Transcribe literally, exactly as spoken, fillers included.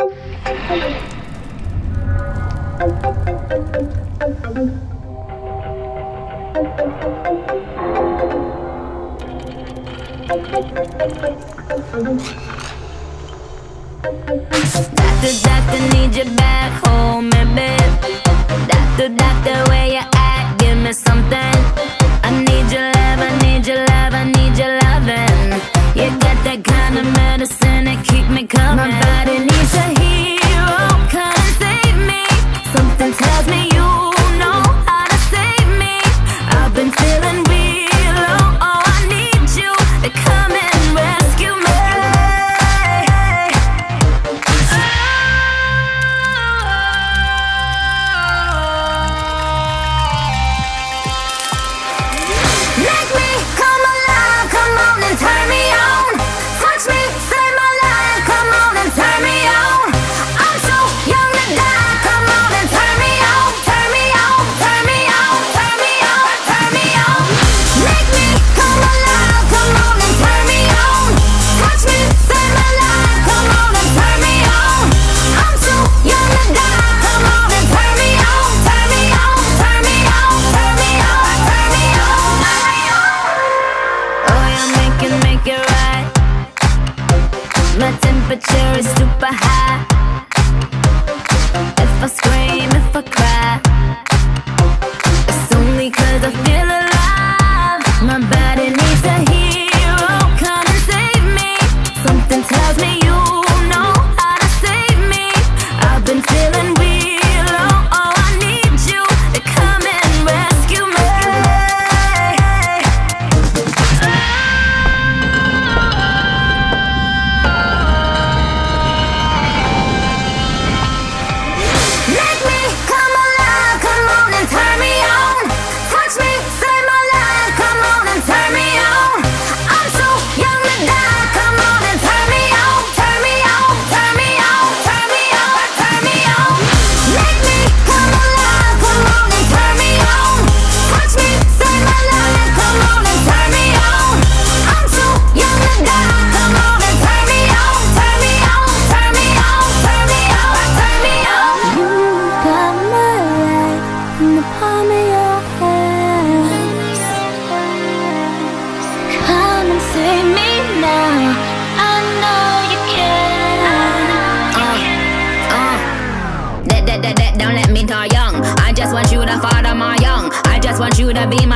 Doctor, doctor, need you back home, baby. Doctor, doctor, where you at? Give me something. I need your love, I need your love, I need your loving. You got that kind of medicine that keep me coming. My body needs a hero, come and save me. Something tells me you know how to save me. I've been feeling real low, oh, I need you to come and rescue me. Make me come alive, come on and turn me on. Touch me, save my life, come on and turn me on. I'm so young to die, come on and turn me on. Turn me on, turn me on, turn me on, turn me on. Make me come alive, come on and turn me on. Touch me, save my life, come on and turn me on. I'm so young to die, come on and turn me on. Turn me on, turn me on, turn me on, turn me on. Oh, you make it, make it right. My temperature is super high. If I scream, if I cry, it's only 'cause I feel alive. My body needs a hero, come and save me. Something tells me you know how to save me. I've been feeling real low, oh, I need you to come and rescue me. Make me come alive, come on and turn me on. Touch me, save my life, come on and turn me on. I'm so young to die, come on and turn me on. Turn me on, turn me on, turn me on, turn me on. Make me come alive, come on and turn me on. Touch me, save my life, come on and turn me on. I'm so young to die, come on and turn me on. Turn me on, turn me on, turn me on, turn me on. You got my life in the palm of your hand. Come and save me now. I know you can. Uh, uh. That, that, that, that, don't let me die young. I just want you to father my young. I just want you to be my